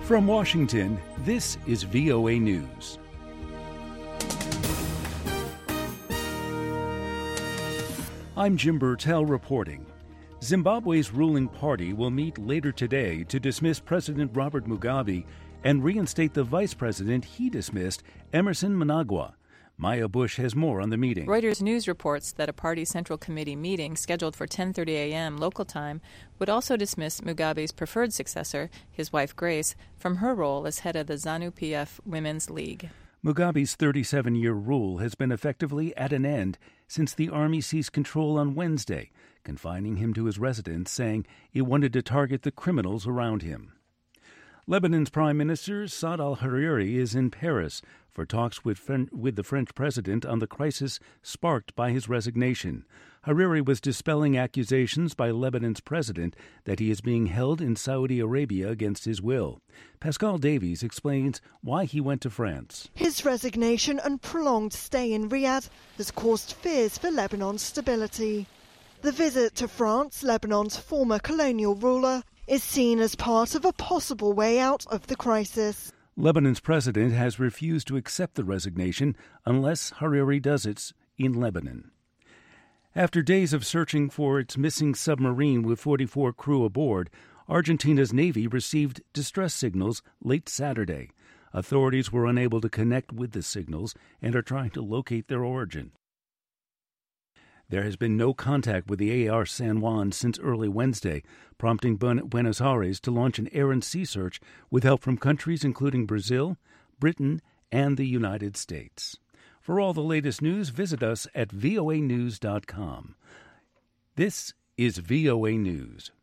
From Washington, this is VOA News. I'm Jim Burtell reporting. Zimbabwe's ruling party will meet later today to dismiss President Robert Mugabe and reinstate the vice president he dismissed, Emmerson Mnangagwa. Maya Bush has more on the meeting. Reuters News reports that a party central committee meeting scheduled for 10:30 a.m. local time would also dismiss Mugabe's preferred successor, his wife Grace, from her role as head of the ZANU-PF Women's League. Mugabe's 37-year rule has been effectively at an end since the army seized control on Wednesday, confining him to his residence, saying it wanted to target the criminals around him. Lebanon's Prime Minister Saad al-Hariri is in Paris for talks with the French president on the crisis sparked by his resignation. Hariri was dispelling accusations by Lebanon's president that he is being held in Saudi Arabia against his will. Pascal Davies explains why he went to France. His resignation and prolonged stay in Riyadh has caused fears for Lebanon's stability. The visit to France, Lebanon's former colonial ruler, is seen as part of a possible way out of the crisis. Lebanon's president has refused to accept the resignation unless Hariri does it in Lebanon. After days of searching for its missing submarine with 44 crew aboard, Argentina's Navy received distress signals late Saturday. Authorities were unable to connect with the signals and are trying to locate their origin. There has been no contact with the AR San Juan since early Wednesday, prompting Buenos Aires to launch an air and sea search with help from countries including Brazil, Britain, and the United States. For all the latest news, visit us at voanews.com. This is VOA News.